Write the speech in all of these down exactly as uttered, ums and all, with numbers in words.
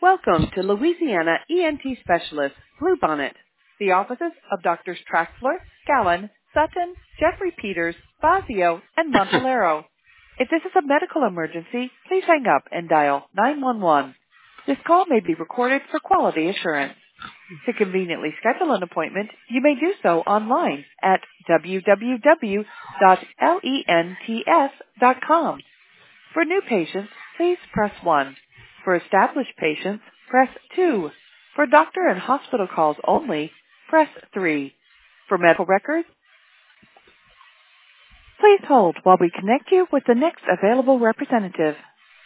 Welcome to Louisiana E N T Specialist, Bluebonnet. The offices of Doctors Traxler, Gallen, Sutton, Jeffrey Peters, Fazio, and Montalero. If this is a medical emergency, please hang up and dial nine one one. This call may be recorded for quality assurance. To conveniently schedule an appointment, you may do so online at w w w dot lents dot com. For new patients, please press one. For established patients, press two. For doctor and hospital calls only, press three. For medical records, please hold while we connect you with the next available representative.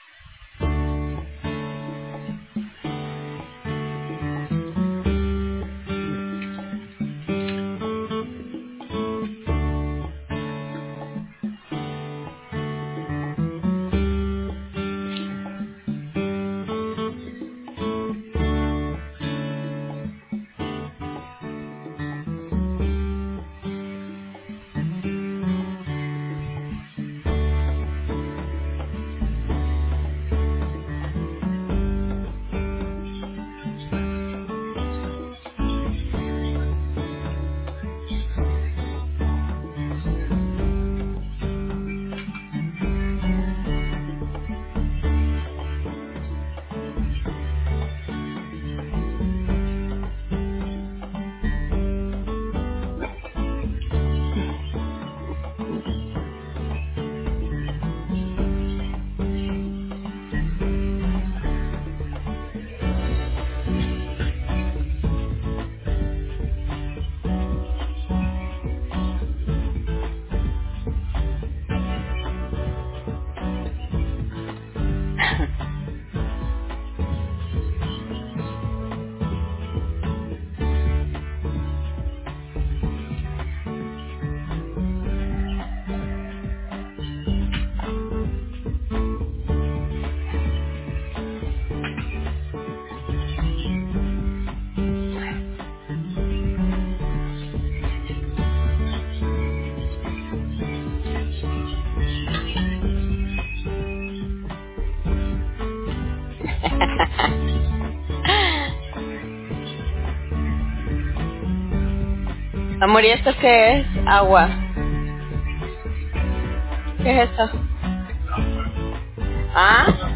Amor, ¿y esto qué es? Agua. ¿Qué es esto? ¿Ah?